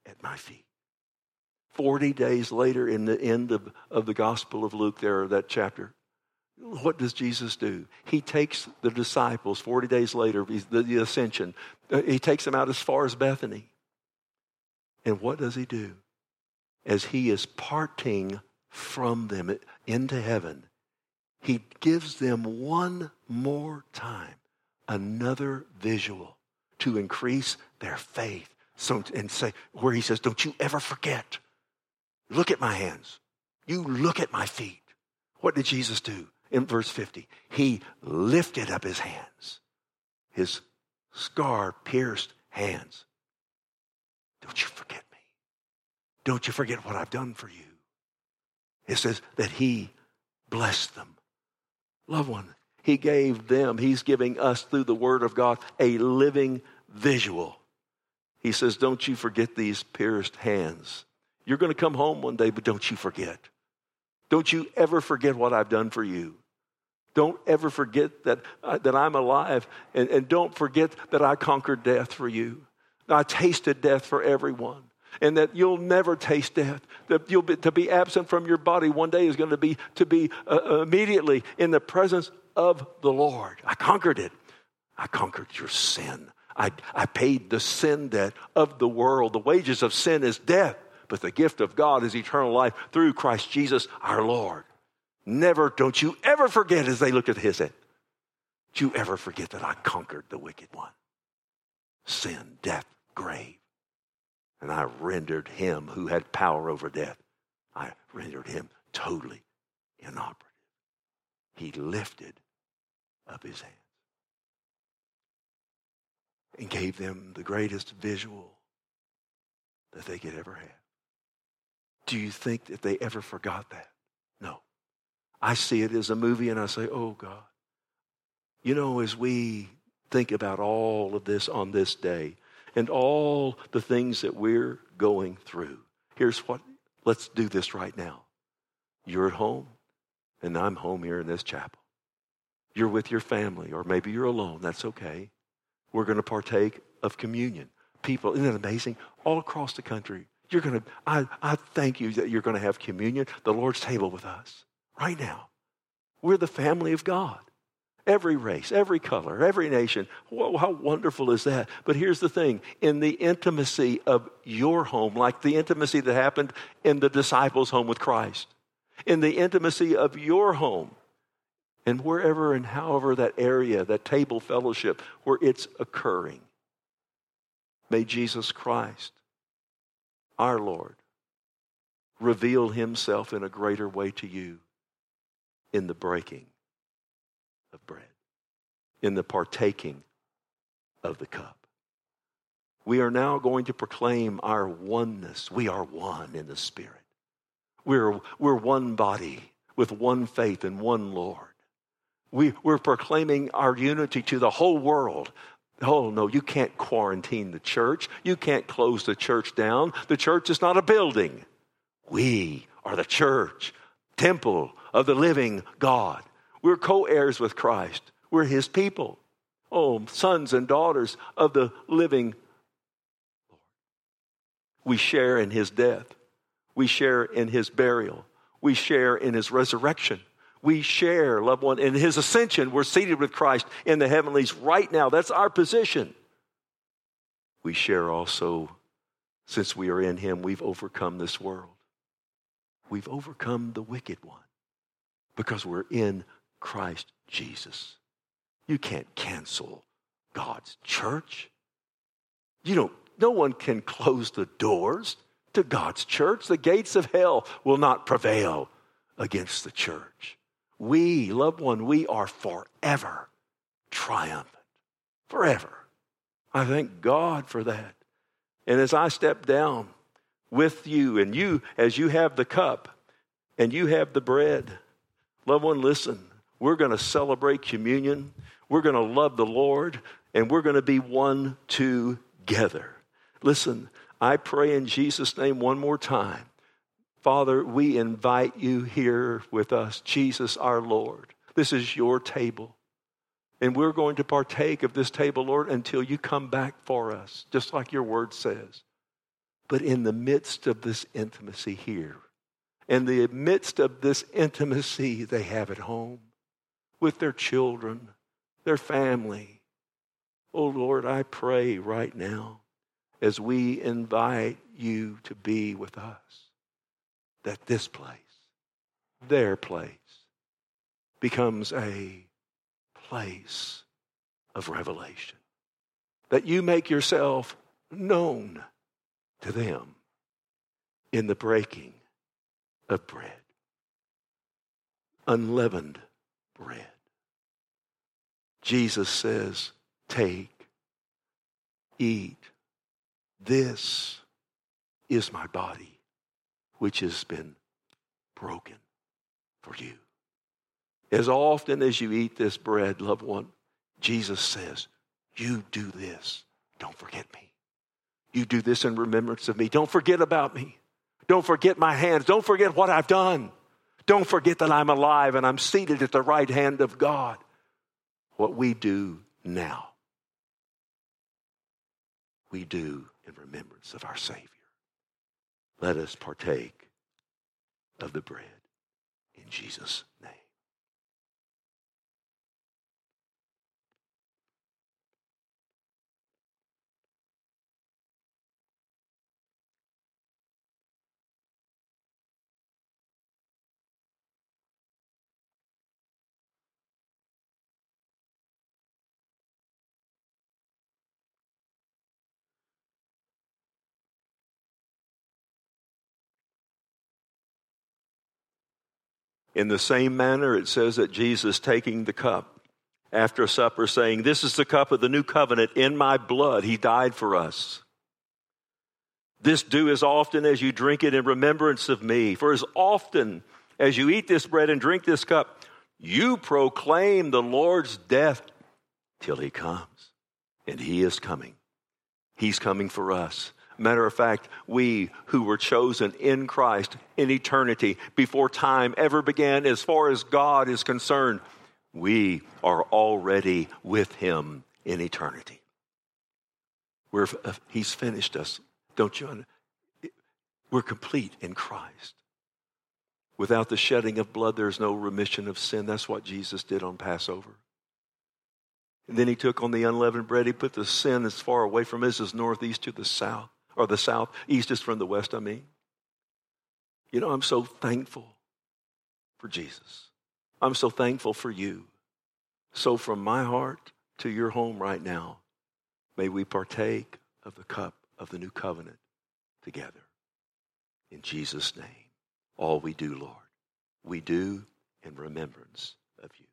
at my feet. Forty days later, in the end of, of the Gospel of Luke, there, that chapter, what does Jesus do? He takes the disciples, forty days later, the, the ascension, he takes them out as far as Bethany. And what does he do? As he is parting from them into heaven, he gives them one more time another visual to increase their faith. So, and say, where he says, don't you ever forget. Look at my hands. You look at my feet. What did Jesus do? In verse fifty, he lifted up his hands, his scar-pierced hands. Don't you forget me. Don't you forget what I've done for you. It says that he blessed them. Loved one, he gave them, he's giving us through the word of God a living visual. He says, don't you forget these pierced hands. You're going to come home one day, but don't you forget. Don't you ever forget what I've done for you. Don't ever forget that, uh, that I'm alive. And, and don't forget that I conquered death for you. I tasted death for everyone. And that you'll never taste death. That you'll be, to be absent from your body one day is going to be to be uh, immediately in the presence of the Lord. I conquered it. I conquered your sin. I, I paid the sin debt of the world. The wages of sin is death, but the gift of God is eternal life through Christ Jesus our Lord. Never, don't you ever forget as they look at his head. Don't you ever forget that I conquered the wicked one. Sin, death, grave. And I rendered him who had power over death. I rendered him totally inoperative. He lifted up his hands and gave them the greatest visual that they could ever have. Do you think that they ever forgot that? No. I see it as a movie and I say, oh God. You know, as we think about all of this on this day and all the things that we're going through, here's what, let's do this right now. You're at home and I'm home here in this chapel. You're with your family or maybe you're alone. That's okay. We're going to partake of communion. People, isn't it amazing? All across the country, you're going to, I, I thank you that you're going to have communion, the Lord's table with us right now. We're the family of God. Every race, every color, every nation. Whoa, how wonderful is that? But here's the thing. In the intimacy of your home, like the intimacy that happened in the disciples' home with Christ, in the intimacy of your home, and wherever and however that area, that table fellowship, where it's occurring, may Jesus Christ, our Lord, reveal himself in a greater way to you in the breaking of bread, in the partaking of the cup. We are now going to proclaim our oneness. We are one in the Spirit. We're, we're one body with one faith and one Lord. We, we're proclaiming our unity to the whole world. Oh, no, you can't quarantine the church. You can't close the church down. The church is not a building. We are the church, temple of the living God. We're co-heirs with Christ. We're his people. Oh, sons and daughters of the living Lord. We share in his death. We share in his burial. We share in his resurrection. We share, loved one, in his ascension. We're seated with Christ in the heavenlies right now. That's our position. We share also, since we are in him, we've overcome this world. We've overcome the wicked one because we're in Christ Jesus. You can't cancel God's church. You don't, no one can close the doors to God's church. The gates of hell will not prevail against the church. We, loved one, we are forever triumphant. Forever. I thank God for that. And as I step down with you, and you, as you have the cup and you have the bread, loved one, listen, we're going to celebrate communion. We're going to love the Lord, and we're going to be one together. Listen, I pray in Jesus' name one more time. Father, we invite you here with us, Jesus our Lord. This is your table. And we're going to partake of this table, Lord, until you come back for us, just like your word says. But in the midst of this intimacy here, in the midst of this intimacy they have at home with their children, their family, oh Lord, I pray right now as we invite you to be with us, that this place, their place, becomes a place of revelation. That you make yourself known to them in the breaking of bread. Unleavened bread. Jesus says, take, eat. This is my body, which has been broken for you. As often as you eat this bread, loved one, Jesus says, you do this. Don't forget me. You do this in remembrance of me. Don't forget about me. Don't forget my hands. Don't forget what I've done. Don't forget that I'm alive and I'm seated at the right hand of God. What we do now, we do in remembrance of our Savior. Let us partake of the bread in Jesus' name. In the same manner, it says that Jesus, taking the cup after supper, saying, this is the cup of the new covenant in my blood. He died for us. This do as often as you drink it in remembrance of me. For as often as you eat this bread and drink this cup, you proclaim the Lord's death till he comes. And he is coming. He's coming for us. Matter of fact, we who were chosen in Christ in eternity before time ever began, as far as God is concerned, we are already with him in eternity. We're, he's finished us. Don't you understand? We're complete in Christ. Without the shedding of blood, there's no remission of sin. That's what Jesus did on Passover. And then he took on the unleavened bread. He put the sin as far away from us as northeast to the south. Or the south, east is from the west, I mean. You know, I'm so thankful for Jesus. I'm so thankful for you. So from my heart to your home right now, may we partake of the cup of the new covenant together. In Jesus' name, all we do, Lord, we do in remembrance of you.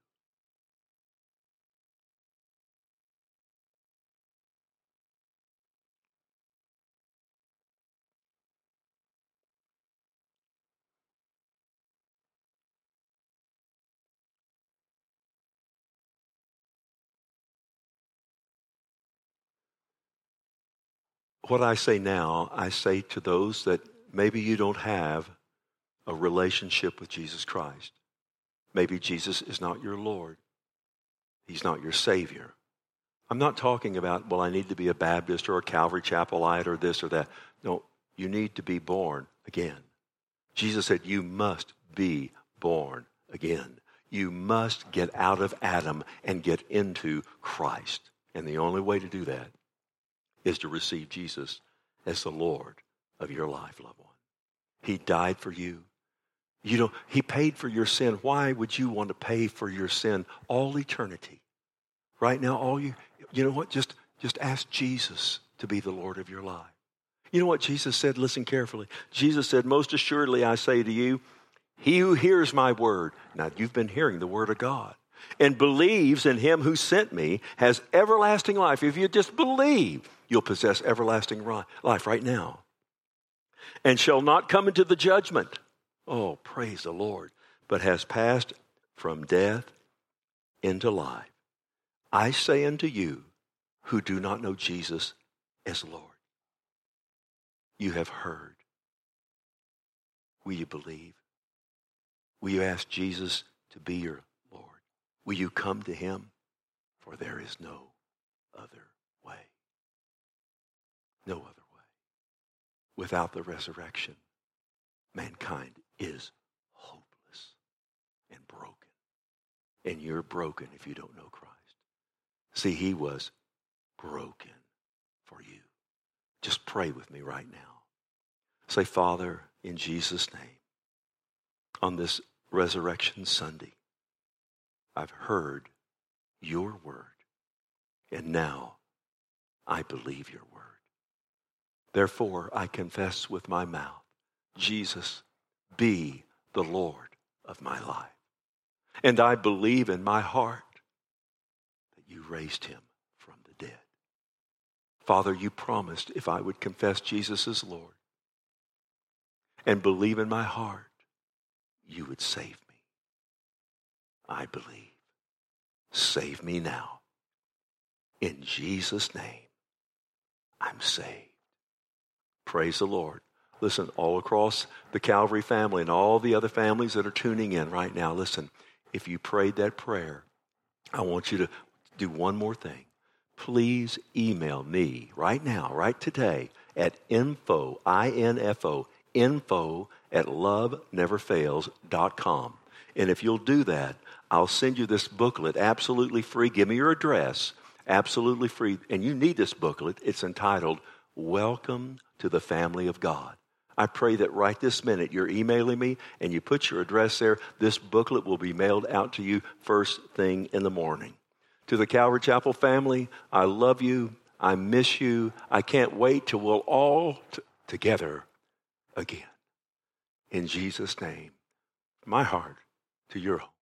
What I say now, I say to those that maybe you don't have a relationship with Jesus Christ. Maybe Jesus is not your Lord. He's not your Savior. I'm not talking about, well, I need to be a Baptist or a Calvary Chapelite or this or that. No, you need to be born again. Jesus said you must be born again. You must get out of Adam and get into Christ. And the only way to do that is to receive Jesus as the Lord of your life, loved one. He died for you. You know, he paid for your sin. Why would you want to pay for your sin all eternity? Right now, all you, you know what? Just, just ask Jesus to be the Lord of your life. You know what Jesus said? Listen carefully. Jesus said, most assuredly I say to you, he who hears my word. Now, you've been hearing the word of God. And believes in him who sent me has everlasting life. If you just believe, you'll possess everlasting life right now. And shall not come into the judgment. Oh, praise the Lord. But has passed from death into life. I say unto you who do not know Jesus as Lord. You have heard. Will you believe? Will you ask Jesus to be your Lord? Will you come to him? For there is no other way. No other way. without the resurrection, mankind is hopeless and broken. And you're broken if you don't know Christ. See, he was broken for you. Just pray with me right now. Say, Father, in Jesus' name, on this Resurrection Sunday, I've heard your word, and now I believe your word. Therefore, I confess with my mouth, Jesus, be the Lord of my life. And I believe in my heart that you raised him from the dead. Father, you promised if I would confess Jesus as Lord and believe in my heart, you would save me. I believe. Save me now. In Jesus' name, I'm saved. Praise the Lord. Listen, all across the Calvary family and all the other families that are tuning in right now, listen, if you prayed that prayer, I want you to do one more thing. Please email me right now, right today, at info, I N F O, info at love never fails dot com. And if you'll do that, I'll send you this booklet absolutely free. Give me your address, absolutely free. And you need this booklet. It's entitled, Welcome to the Family of God. I pray that right this minute you're emailing me and you put your address there. This booklet will be mailed out to you first thing in the morning. To the Calvary Chapel family, I love you. I miss you. I can't wait till we'll all t- together again. In Jesus' name, my heart to your home.